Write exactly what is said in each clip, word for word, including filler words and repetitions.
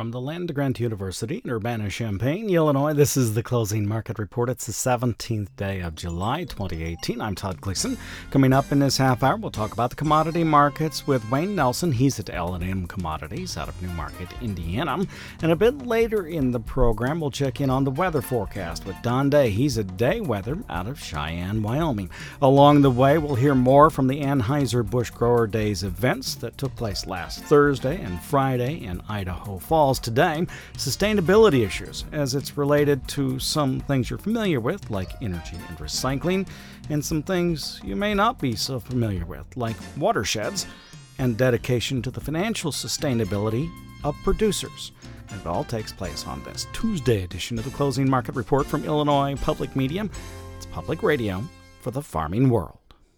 From the land grant University in Urbana-Champaign, Illinois, this is the Closing Market Report. It's the seventeenth day of July, twenty eighteen. I'm Todd Gleason. Coming up in this half hour, we'll talk about the commodity markets with Wayne Nelson. He's at L and M Commodities out of Newmarket, Indiana. And a bit later in the program, we'll check in on the weather forecast with Don Day. He's at Day Weather out of Cheyenne, Wyoming. Along the way, we'll hear more from the Anheuser-Busch Grower Days events that took place last Thursday and Friday in Idaho Falls. Today, sustainability issues as it's related to some things you're familiar with, like energy and recycling, and some things you may not be so familiar with, like watersheds, and dedication to the financial sustainability of producers. It all takes place on this Tuesday edition of the Closing Market Report from Illinois Public Media. It's public radio for the farming world.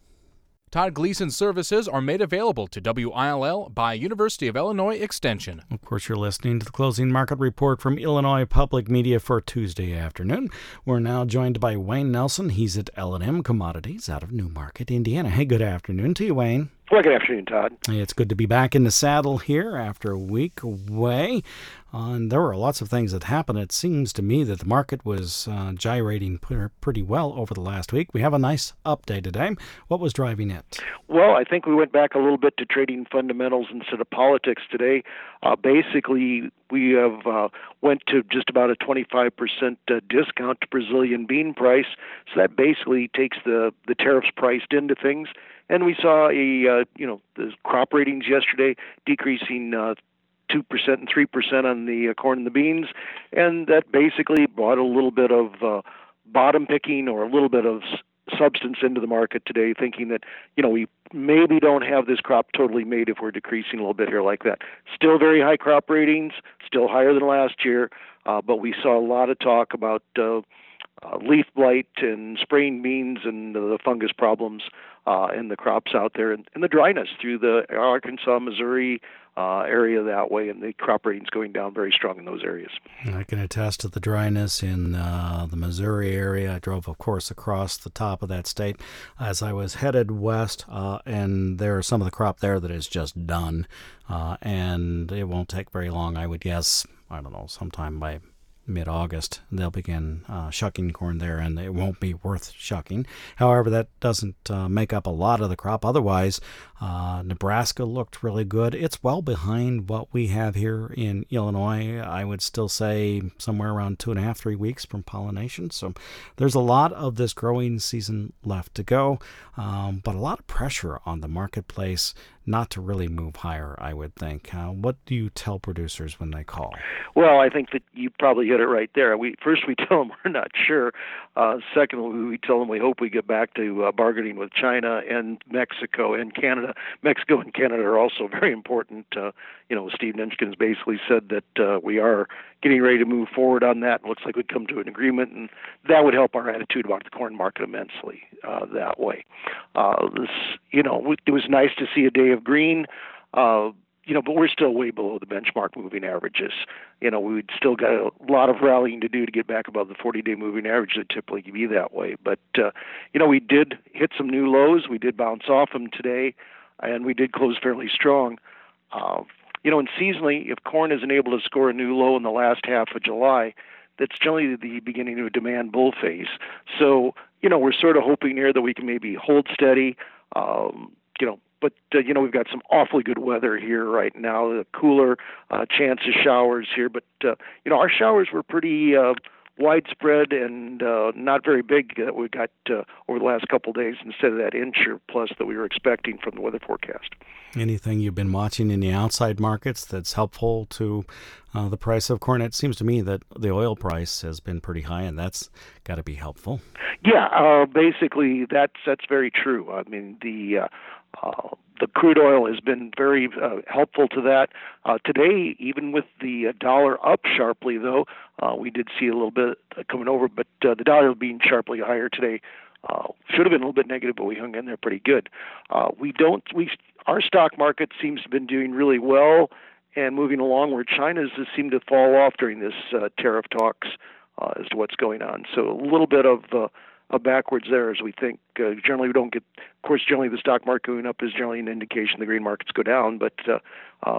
Todd Gleason's services are made available to W I L L by University of Illinois Extension. Of course, you're listening to the Closing Market Report from Illinois Public Media for Tuesday afternoon. We're now joined by Wayne Nelson. He's at L and M Commodities out of Newmarket, Indiana. Hey, good afternoon to you, Wayne. Well, good afternoon, Todd. Hey, it's good to be back in the saddle here after a week away. Uh, and there were lots of things that happened. It seems to me that the market was uh, gyrating pretty well over the last week. We have a nice update today. What was driving it? Well, I think we went back a little bit to trading fundamentals instead of politics today. Uh, basically, we have uh, went to just about a twenty-five percent uh, discount to Brazilian bean price. So that basically takes the, the tariffs priced into things. And we saw a, uh, you know, the crop ratings yesterday decreasing uh, two percent and three percent on the uh, corn and the beans. And that basically brought a little bit of uh, bottom picking or a little bit of s- substance into the market today, thinking that, you know, we maybe don't have this crop totally made if we're decreasing a little bit here like that. Still very high crop ratings, still higher than last year, uh, but we saw a lot of talk about uh, uh, leaf blight and spraying beans and uh, the fungus problems uh, in the crops out there, and, and the dryness through the Arkansas, Missouri uh, area that way, and the crop ratings going down very strong in those areas. I can attest to the dryness in uh, the Missouri area. I drove, of course, across the top of that state as I was headed west, uh, and there are some of the crop there that is just done, uh, and it won't take very long, I would guess, I don't know, sometime by mid-August, they'll begin uh, shucking corn there, and it won't be worth shucking. However, that doesn't uh, make up a lot of the crop. Otherwise, uh, Nebraska looked really good. It's well behind what we have here in Illinois. I would still say somewhere around two and a half, three weeks from pollination. So there's a lot of this growing season left to go, um, but a lot of pressure on the marketplace not to really move higher, I would think. Uh, what do you tell producers when they call? Well, I think that you probably hit it right there. We first we tell them we're not sure. Uh, secondly, we tell them we hope we get back to uh, bargaining with China and Mexico and Canada. Mexico and Canada are also very important. Uh, you know, Steve Nenchkin's basically said that uh, we are getting ready to move forward on that. It looks like we'd come to an agreement, and that would help our attitude about the corn market immensely uh, that way. Uh, this, you know, it was nice to see a day of green. Uh, You know, but we're still way below the benchmark moving averages. You know, we'd still got a lot of rallying to do to get back above the forty-day moving average that typically be that way. But, uh, you know, we did hit some new lows. We did bounce off them today, and we did close fairly strong. Uh, you know, and seasonally, if corn isn't able to score a new low in the last half of July, that's generally the beginning of a demand bull phase. So, you know, we're sort of hoping here that we can maybe hold steady, um, you know, But, uh, you know, we've got some awfully good weather here right now, the cooler uh, chance of showers here. But, uh, you know, our showers were pretty uh, widespread and uh, not very big that we got uh, over the last couple of days instead of that inch or plus that we were expecting from the weather forecast. Anything you've been watching in the outside markets that's helpful to uh, the price of corn? It seems to me that the oil price has been pretty high, and that's got to be helpful. Yeah, uh, basically that's that's very true. I mean, the uh, uh, the crude oil has been very uh, helpful to that. Uh, today, even with the uh, dollar up sharply, though, uh, we did see a little bit coming over, but uh, the dollar being sharply higher today uh, should have been a little bit negative, but we hung in there pretty good. Uh, we don't we our stock market seems to have been doing really well and moving along, where China's just seemed to fall off during this uh, tariff talks uh, as to what's going on. So a little bit of uh, uh, backwards there, as we think. Uh, generally, we don't get, of course, generally the stock market going up is generally an indication the grain markets go down, but uh, um,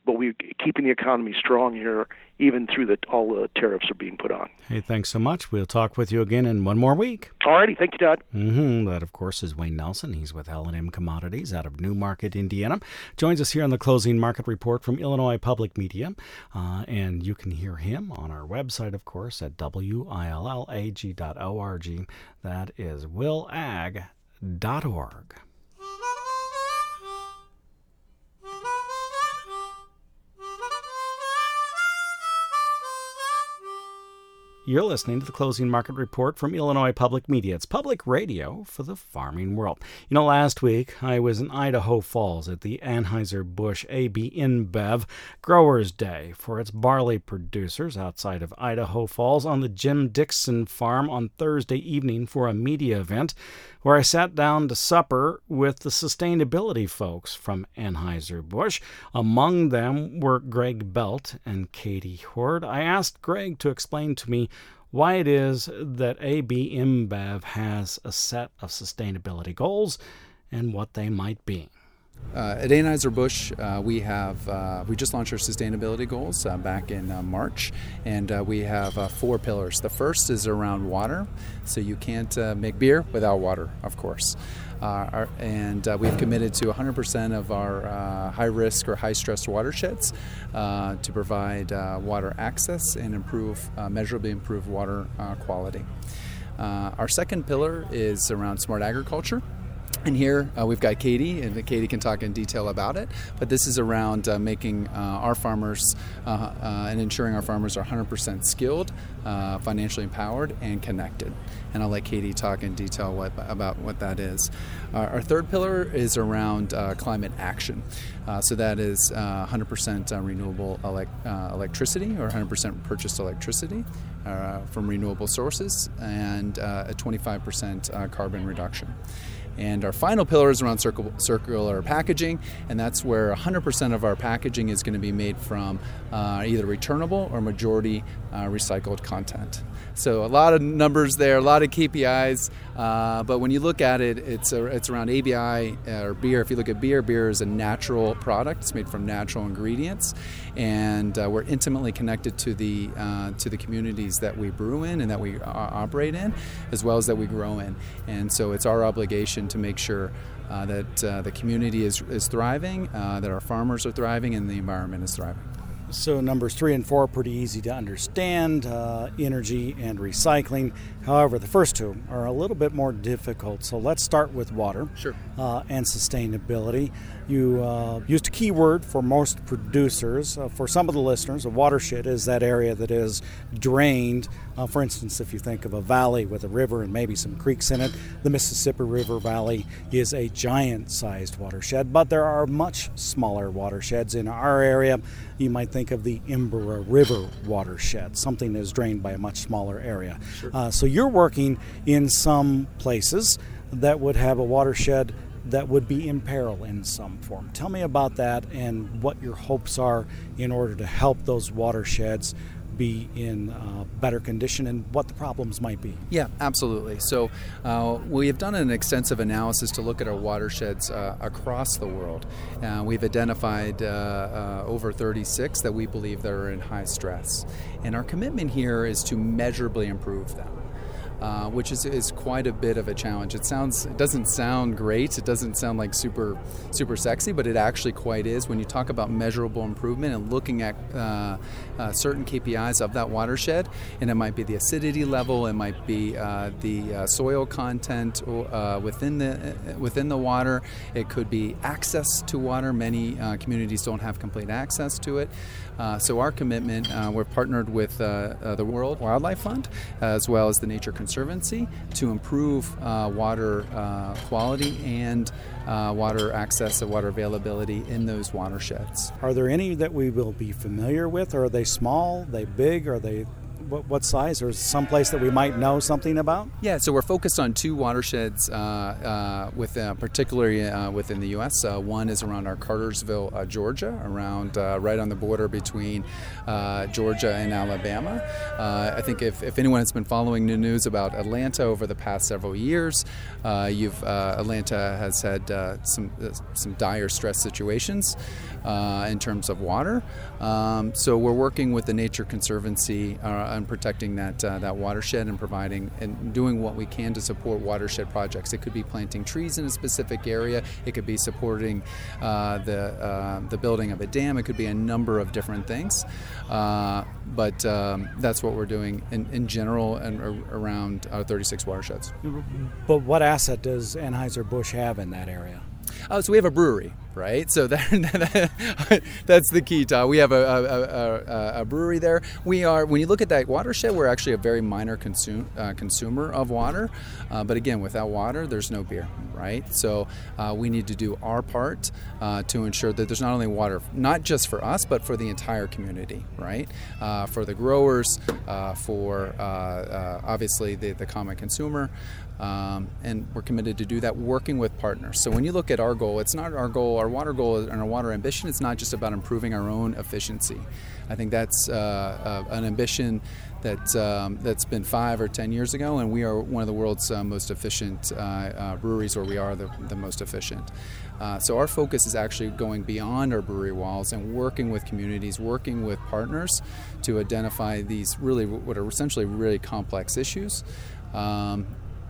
but we're keeping the economy strong here, even through the, all the tariffs are being put on. Hey, thanks so much. We'll talk with you again in one more week. All righty. Thank you, Todd. Mm-hmm. That, of course, is Wayne Nelson. He's with L and M Commodities out of Newmarket, Indiana. Joins us here on the Closing Market Report from Illinois Public Media. Uh, and you can hear him on our website, of course, at W I L L A G dot org. That is will ag dot org. You're listening to the Closing Market Report from Illinois Public Media. It's public radio for the farming world. You know, last week I was in Idaho Falls at the Anheuser-Busch A B InBev Growers Day for its barley producers outside of Idaho Falls on the Jim Dixon farm on Thursday evening for a media event where I sat down to supper with the sustainability folks from Anheuser-Busch. Among them were Greg Belt and Katie Hord. I asked Greg to explain to me why it is that A B InBev has a set of sustainability goals and what they might be. Uh, at Anheuser-Busch, uh, we have uh, we just launched our sustainability goals uh, back in uh, March, and uh, we have uh, four pillars. The first is around water, so you can't uh, make beer without water, of course. Uh, our, and uh, we've committed to one hundred percent of our uh, high-risk or high-stress watersheds uh, to provide uh, water access and improve, uh, measurably improve water uh, quality. Uh, our second pillar is around smart agriculture. And here uh, we've got Katie, and Katie can talk in detail about it. But this is around uh, making uh, our farmers uh, uh, and ensuring our farmers are one hundred percent skilled, uh, financially empowered, and connected. And I'll let Katie talk in detail what, about what that is. Uh, our third pillar is around uh, climate action. Uh, so that is uh, one hundred percent uh, renewable elect- uh, electricity or one hundred percent purchased electricity uh, from renewable sources, and uh, a twenty-five percent uh, carbon reduction. And our final pillar is around circle, circular packaging, and that's where one hundred percent of our packaging is going to be made from uh, either returnable or majority uh, recycled content. So a lot of numbers there, a lot of K P Is, uh, but when you look at it, it's a, it's around A B I or beer. If you look at beer, beer is a natural product. It's made from natural ingredients, and uh, we're intimately connected to the uh, to the communities that we brew in and that we uh, operate in, as well as that we grow in. And so it's our obligation to make sure uh, that uh, the community is, is thriving, uh, that our farmers are thriving, and the environment is thriving. So numbers three and four are pretty easy to understand, uh, energy and recycling. However, the first two are a little bit more difficult. So let's start with water Sure. uh, and sustainability. You uh, used a key word for most producers. Uh, for some of the listeners, a watershed is that area that is drained. Uh, for instance, if you think of a valley with a river and maybe some creeks in it, the Mississippi River Valley is a giant-sized watershed, but there are much smaller watersheds in our area. You might think of the Embera River watershed, something that is drained by a much smaller area. Sure. Uh, so you're working in some places that would have a watershed that would be in peril in some form. Tell me about that and what your hopes are in order to help those watersheds be in uh, better condition and what the problems might be. Yeah, absolutely. So uh, we have done an extensive analysis to look at our watersheds uh, across the world. Uh, we've identified uh, uh, over thirty-six that we believe that are in high stress. And our commitment here is to measurably improve them. Uh, which is, is quite a bit of a challenge. It sounds, it doesn't sound great. It doesn't sound like super, super sexy, but it actually quite is. When you talk about measurable improvement and looking at uh, uh, certain K P Is of that watershed, and it might be the acidity level, it might be uh, the uh, soil content uh, within the uh, within the water. It could be access to water. Many uh, communities don't have complete access to it. Uh, so our commitment, uh, we're partnered with uh, uh, the World Wildlife Fund as well as the Nature Conservancy to improve uh, water uh, quality and uh, water access and water availability in those watersheds. Are there any that we will be familiar with? Are they small? Are they big? Are they what, what size, or someplace that we might know something about? Yeah, so we're focused on two watersheds, uh, uh, with, uh, particularly uh, within the U S. Uh, one is around our Cartersville, uh, Georgia, around uh, right on the border between uh, Georgia and Alabama. Uh, I think if, if anyone has been following the news about Atlanta over the past several years, uh, you've uh, Atlanta has had uh, some uh, some dire stress situations uh, in terms of water. Um, so we're working with the Nature Conservancy uh, on protecting that uh, that watershed and providing and doing what we can to support watershed projects. It could be planting trees in a specific area. It could be supporting uh, the uh, the building of a dam. It could be a number of different things. Uh, but um, that's what we're doing in, in general and around uh, thirty-six watersheds. But what asset does Anheuser-Busch have in that area? Oh, so we have a brewery, right? So that, that, that's the key, Todd. We have a, a, a, a brewery there. We are, when you look at that watershed, we're actually a very minor consume, uh, consumer of water. Uh, but again, without water, there's no beer, right? So uh, we need to do our part uh, to ensure that there's not only water, not just for us, but for the entire community, right? Uh, for the growers, uh, for uh, uh, obviously the, the common consumer. Um, and we're committed to do that working with partners. So when you look at our goal, it's not our goal, our water goal and our water ambition, it's not just about improving our own efficiency. I think that's uh, uh, an ambition that, um, that's been five or ten years ago, and we are one of the world's uh, most efficient uh, uh, breweries, or we are the, the most efficient. Uh, so our focus is actually going beyond our brewery walls and working with communities, working with partners to identify these really, what are essentially really complex issues. Um,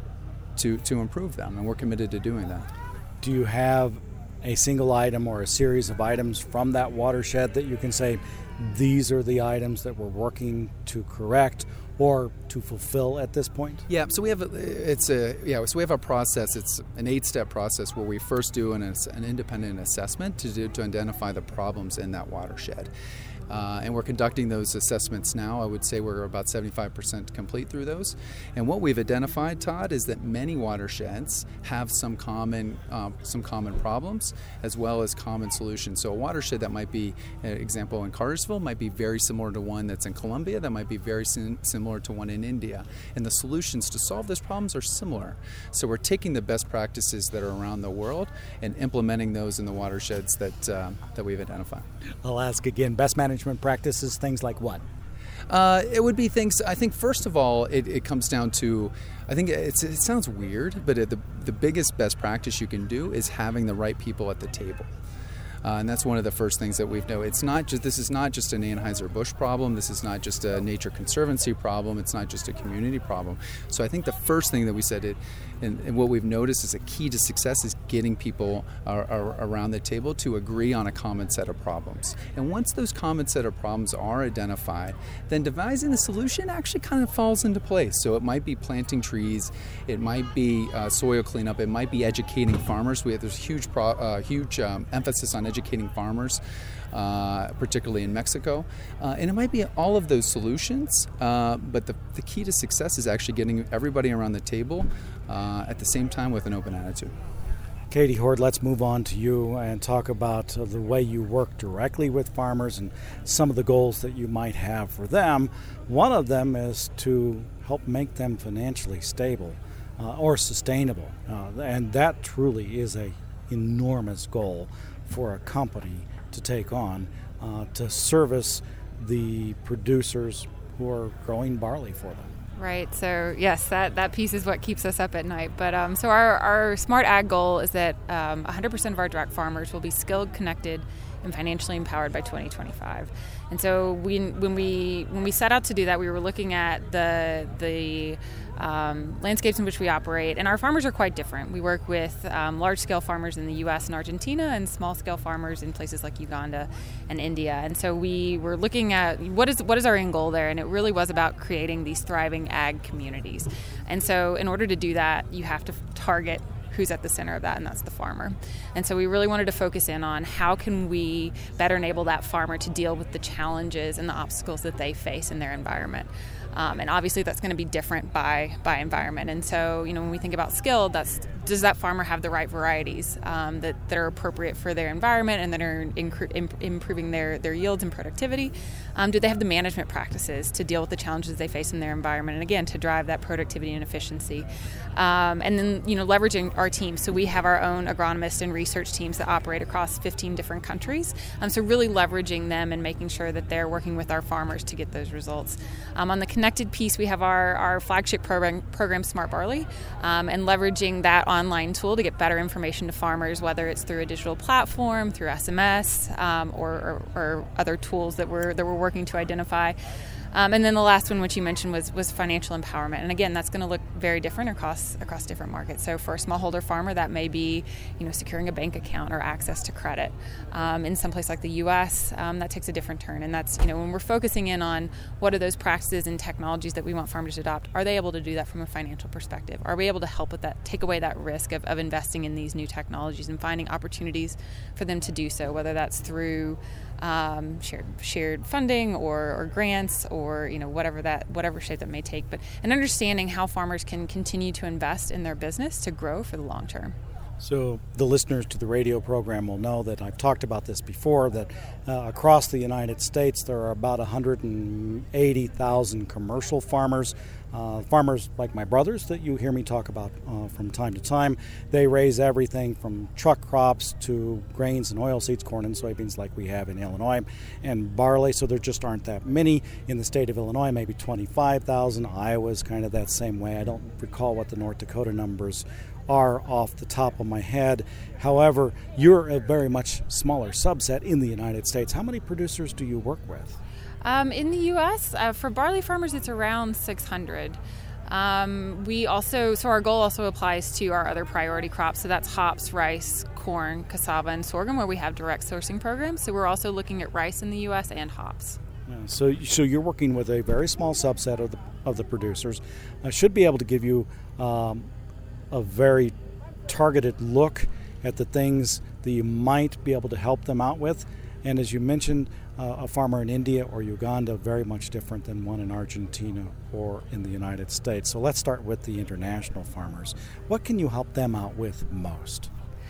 To, to improve them, and we're committed to doing that. Do you have a single item or a series of items from that watershed that you can say, these are the items that we're working to correct or to fulfill at this point? Yeah, so we have a, it's a yeah, so we have a process. It's an eight-step process where we first do an, an independent assessment to do, to identify the problems in that watershed. Uh, and we're conducting those assessments now. I would say we're about seventy-five percent complete through those. And what we've identified, Todd, is that many watersheds have some common um, some common problems as well as common solutions. So a watershed that might be, an example in Cartersville, might be very similar to one that's in Colombia, that might be very sim- similar to one in India. And the solutions to solve those problems are similar. So we're taking the best practices that are around the world and implementing those in the watersheds that uh, that we've identified. I'll ask again, best management practices, things like what? Uh, it would be things, I think, first of all, it, it comes down to, I think it's, it sounds weird, but it, the, the biggest best practice you can do is having the right people at the table. Uh, and that's one of the first things that we've known. It's not just, this is not just an Anheuser-Busch problem. This is not just a Nature Conservancy problem. It's not just a community problem. So I think the first thing that we said, it, and, and what we've noticed is a key to success is getting people are, are around the table to agree on a common set of problems. And once those common set of problems are identified, then devising the solution actually kind of falls into place. So it might be planting trees, it might be uh, soil cleanup, it might be educating farmers. We have this huge, pro, uh, huge um, emphasis on educating farmers, uh, particularly in Mexico. Uh, and it might be all of those solutions, uh, but the, the key to success is actually getting everybody around the table uh, at the same time with an open attitude. Katie Hord, let's move on to you and talk about uh, the way you work directly with farmers and some of the goals that you might have for them. One of them is to help make them financially stable uh, or sustainable. Uh, and that truly is a enormous goal for a company to take on uh, to service the producers who are growing barley for them. Right. So yes, that, that piece is what keeps us up at night. But um, so our, our Smart Ag goal is that um, one hundred percent of our direct farmers will be skilled, connected, and financially empowered by twenty twenty-five. And so we, when we when we set out to do that, we were looking at the the um, landscapes in which we operate, and our farmers are quite different. We work with um, large-scale farmers in the U S and Argentina, and small-scale farmers in places like Uganda and India. And so we were looking at what is what is our end goal there, and it really was about creating these thriving ag communities. And so in order to do that, you have to target who's at the center of that, and that's the farmer. And so we really wanted to focus in on how can we better enable that farmer to deal with the challenges and the obstacles that they face in their environment. Um, and obviously that's going to be different by by environment. And so, you know, when we think about skilled, that's does that farmer have the right varieties um, that, that are appropriate for their environment and that are inc- imp- improving their, their yields and productivity? Um, do they have the management practices to deal with the challenges they face in their environment, and again, to drive that productivity and efficiency? Um, and then, you know, leveraging our teams. So we have our own agronomists and research teams that operate across fifteen different countries. Um, so really leveraging them and making sure that they're working with our farmers to get those results. Um, on the connected piece, we have our, our flagship program, program Smart Barley, um, and leveraging that online tool to get better information to farmers, whether it's through a digital platform, through S M S, um, or, or, or other tools that we're that we're working to identify. Um, and then the last one, which you mentioned, was was financial empowerment. And again, that's going to look very different across across different markets. So for a smallholder farmer, that may be, you know, securing a bank account or access to credit. Um, in some place like the U S, um, that takes a different turn. And that's, you know, when we're focusing in on what are those practices and technologies that we want farmers to adopt, are they able to do that from a financial perspective? Are we able to help with that, take away that risk of, of investing in these new technologies and finding opportunities for them to do so, whether that's through Um, shared shared funding or, or grants or, you know, whatever that whatever shape that may take, but and understanding how farmers can continue to invest in their business to grow for the long term. So the listeners to the radio program will know that I've talked about this before, that uh, across the United States there are about one hundred eighty thousand commercial farmers. Uh, farmers like my brothers that you hear me talk about uh, from time to time. They raise everything from truck crops to grains and oilseeds, corn and soybeans like we have in Illinois, and barley, so there just aren't that many. In the state of Illinois, maybe twenty-five thousand. Iowa's kind of that same way. I don't recall what the North Dakota numbers are off the top of my head. However, you're a very much smaller subset in the United States. How many producers do you work with? Um, in the U S, uh, for barley farmers, it's around six hundred. Um, we also, so our goal also applies to our other priority crops. So that's hops, rice, corn, cassava, and sorghum, where we have direct sourcing programs. So we're also looking at rice in the U S and hops. Yeah, so, so you're working with a very small subset of the of the producers. I should be able to give you um, a very targeted look at the things that you might be able to help them out with. And as you mentioned, uh, a farmer in India or Uganda, very much different than one in Argentina or in the United States. So let's start with the international farmers. What can you help them out with most?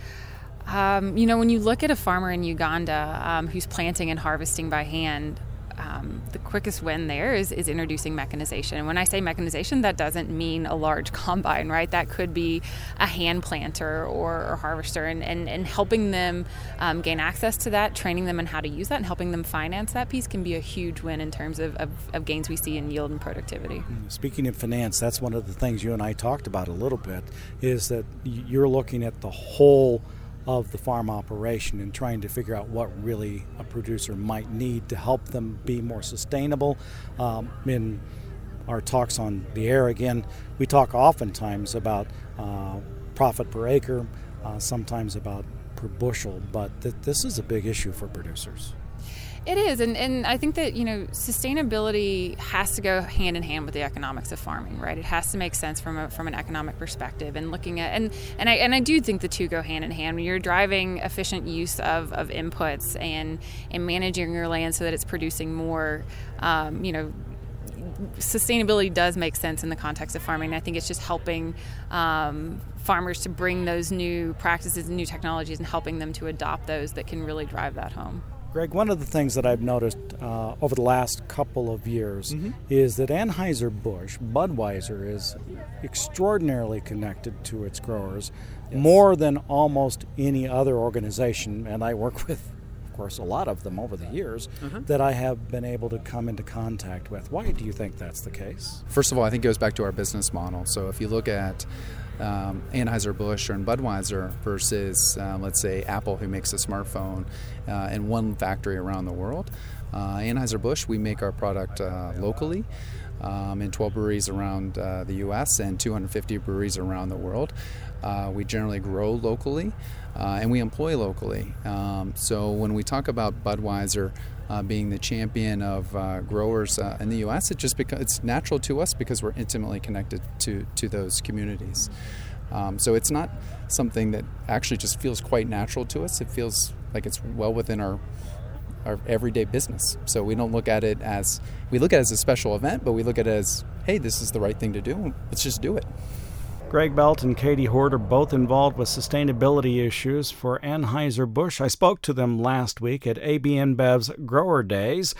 Um, you know, when you look at a farmer in Uganda um, who's planting and harvesting by hand, Um, the quickest win there is, is introducing mechanization. And when I say mechanization, that doesn't mean a large combine, right? That could be a hand planter or, or harvester, and, and, and helping them um, gain access to that, training them on how to use that, and helping them finance that piece can be a huge win in terms of, of, of gains we see in yield and productivity. Speaking of finance, that's one of the things you and I talked about a little bit, is that you're looking at the whole of the farm operation and trying to figure out what really a producer might need to help them be more sustainable. Um, in our talks on the air, again, we talk oftentimes about uh, profit per acre, uh, sometimes about per bushel, but th- this is a big issue for producers. It is, and, and I think that, you know, sustainability has to go hand in hand with the economics of farming, right? It has to make sense from a, from an economic perspective, and looking at, and, and I and I do think the two go hand in hand. When you're driving efficient use of, of inputs and, and managing your land so that it's producing more, um, you know, sustainability does make sense in the context of farming. I think it's just helping um, farmers to bring those new practices and new technologies and helping them to adopt those that can really drive that home. Greg, one of the things that I've noticed uh, over the last couple of years mm-hmm. is that Anheuser-Busch, Budweiser, is extraordinarily connected to its growers, yes. more than almost any other organization, and I work with, of course, a lot of them over the years, mm-hmm. that I have been able to come into contact with. Why do you think that's the case? First of all, I think it goes back to our business model. So if you look at Um, Anheuser-Busch or Budweiser versus, uh, let's say, Apple, who makes a smartphone uh, in one factory around the world. Uh, Anheuser-Busch, we make our product uh, locally um, in twelve breweries around uh, the U S and two hundred fifty breweries around the world. Uh, we generally grow locally uh, and we employ locally. Um, so when we talk about Budweiser Uh, being the champion of uh, growers uh, in the U S, it just beca- it's natural to us because we're intimately connected to, to those communities. Um, so it's not something that actually just feels quite natural to us. It feels like it's well within our our everyday business. So we don't look at it as, we look at it as a special event, but we look at it as, hey, this is the right thing to do. Let's just do it. Greg Belt and Katie Hort are both involved with sustainability issues for Anheuser-Busch. I spoke to them last week at A B InBev's Grower Days.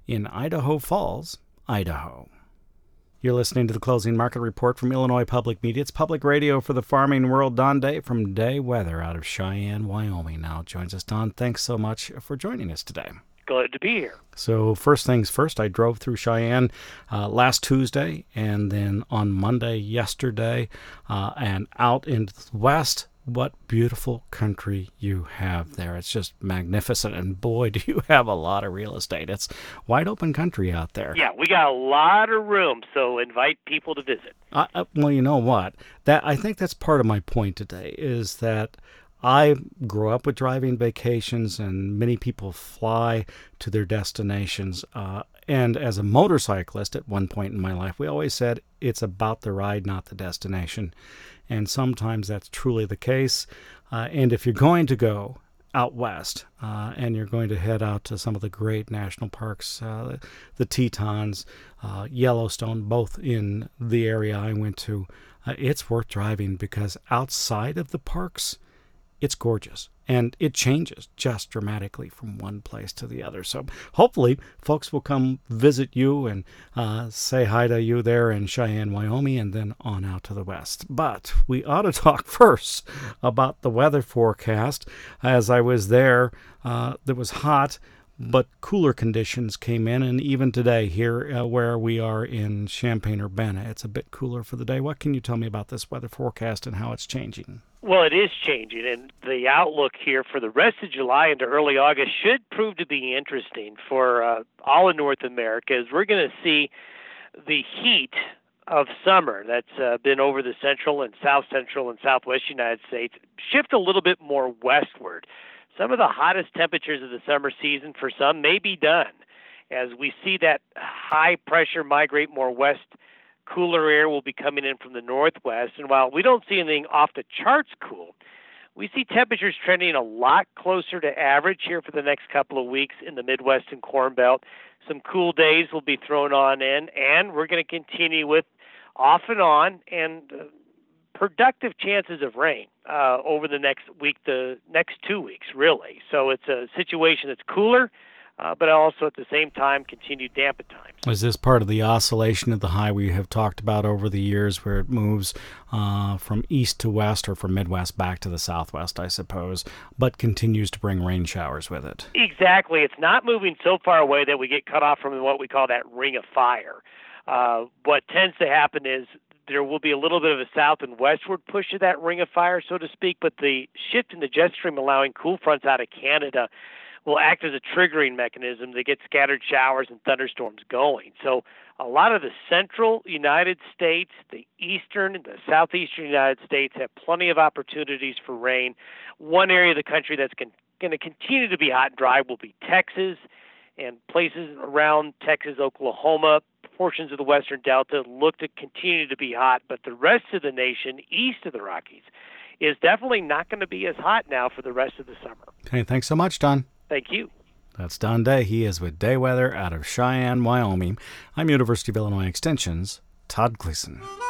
in Idaho Falls, Idaho. You're listening to the Closing Market Report from Illinois Public Media. It's public radio for the farming world. Don Day from Day Weather out of Cheyenne, Wyoming now joins us. Don, thanks so much for joining us today. Glad to be here. So first things first, I drove through Cheyenne uh, last Tuesday and then on Monday yesterday uh, and out into the west. What beautiful country you have there. It's just magnificent. And boy, do you have a lot of real estate. It's wide open country out there. Yeah, we got a lot of room, so invite people to visit. Uh, uh, well, you know what? That I think that's part of my point today is that I grew up with driving vacations, and many people fly to their destinations. Uh, and as a motorcyclist at one point in my life, we always said it's about the ride, not the destination. And sometimes that's truly the case. Uh, and if you're going to go out west uh, and you're going to head out to some of the great national parks, uh, the Tetons, uh, Yellowstone, both in the area I went to, uh, it's worth driving because outside of the parks, it's gorgeous, and it changes just dramatically from one place to the other. So hopefully folks will come visit you and uh, say hi to you there in Cheyenne, Wyoming, and then on out to the west. But we ought to talk first about the weather forecast. As I was there, uh, it was hot, but cooler conditions came in, and even today here uh, where we are in Champaign-Urbana, it's a bit cooler for the day. What can you tell me about this weather forecast and how it's changing? Well, it is changing, and the outlook here for the rest of July into early August should prove to be interesting for uh, all of North America, as we're going to see the heat of summer that's uh, been over the central and south central and southwest United States shift a little bit more westward. Some of the hottest temperatures of the summer season for some may be done as we see that high pressure migrate more west. Cooler air will be coming in from the northwest, and while we don't see anything off the charts cool, we see temperatures trending a lot closer to average here for the next couple of weeks in the Midwest and Corn Belt. Some cool days will be thrown on in, and we're going to continue with off and on and uh, productive chances of rain uh, over the next week, the next two weeks, really. So it's a situation that's cooler, Uh, but also at the same time continue damp at times. Is this part of the oscillation of the high we have talked about over the years where it moves uh, from east to west or from Midwest back to the southwest, I suppose, but continues to bring rain showers with it? Exactly. It's not moving so far away that we get cut off from what we call that ring of fire. Uh, what tends to happen is there will be a little bit of a south and westward push of that ring of fire, so to speak, but the shift in the jet stream allowing cool fronts out of Canada will act as a triggering mechanism to get scattered showers and thunderstorms going. So a lot of the central United States, the eastern and the southeastern United States have plenty of opportunities for rain. One area of the country that's going to continue to be hot and dry will be Texas, and places around Texas, Oklahoma, portions of the western delta look to continue to be hot, but the rest of the nation east of the Rockies is definitely not going to be as hot now for the rest of the summer. Okay, thanks so much, Don. Thank you. That's Don Day. He is with Day Weather out of Cheyenne, Wyoming. I'm University of Illinois Extension's Todd Gleason.